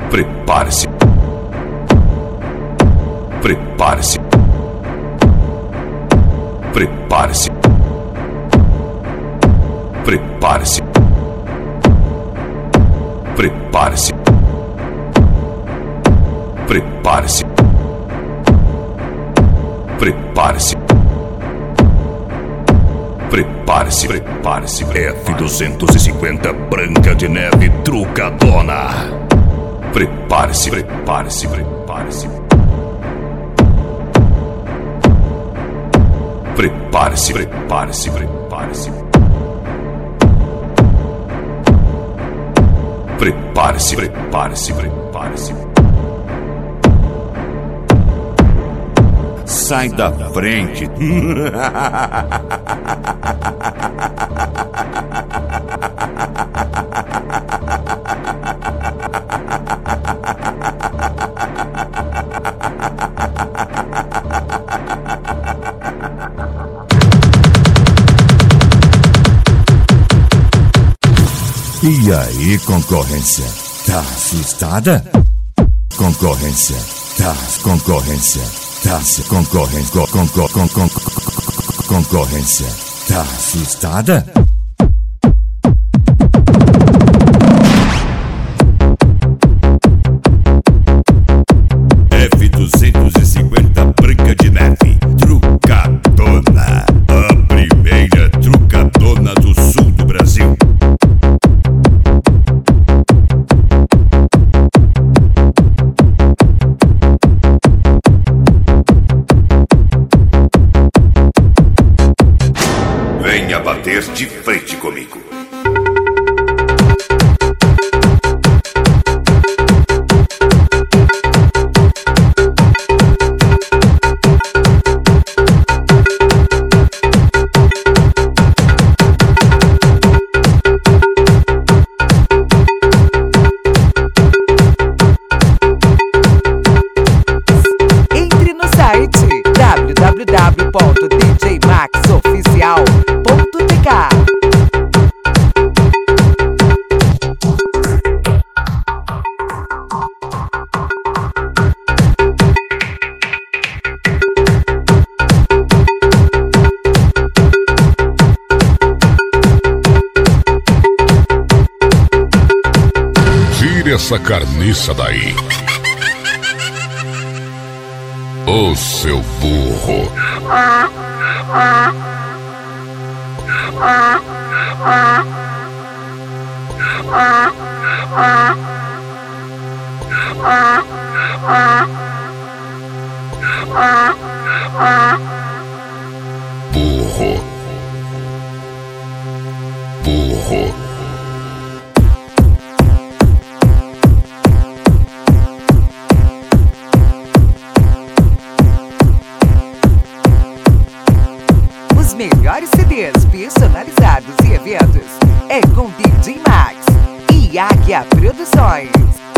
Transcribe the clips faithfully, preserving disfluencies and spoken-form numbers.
Prepare-se. Prepare-se. Prepare-se. Prepare-se. Prepare-se. Prepare-se. Prepare-se. Prepare-se. Prepare-se. F duzentos e cinquenta Branca de Neve trucadona. Prepare-se. Prepare-se. Prepare-se. Prepare-se. Prepare-se. Prepare-se. Prepare-se. Prepare-se. Prepare-se. Sai da frente. E aí, concorrência? Tá assustada? Concorrência. Tá, concorrência. Tá, concorrência. Con, con, con, con, concorrência. Tá assustada? F duzentos e cinquenta Branca de Neve trucadona. A primeira trucadona do sul do Brasil. Venha bater de frente comigo. Entre no site w w w ponto d j max oficial ponto t k. Tire essa carniça daí. Ô seu burro. Burro. Burro. Os melhores C Ds personalizados e eventos é com D J Max e Águia Produções.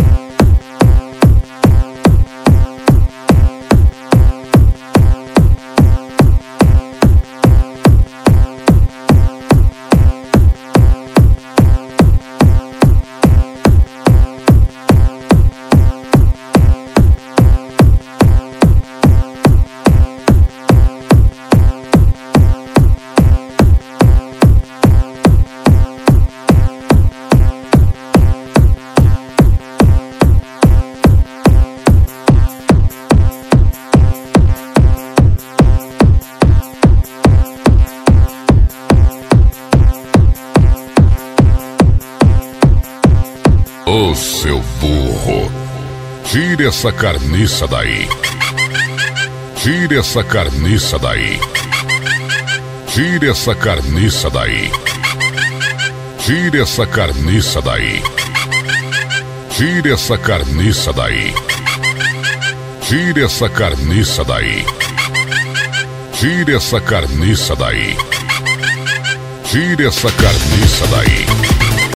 Ô seu burro. Tire essa carniça daí. Tire essa carniça daí. Tire essa carniça daí. Tire essa carniça daí. Tire essa carniça daí. Tire essa carniça daí. Tire essa carniça daí. Tire essa carniça daí.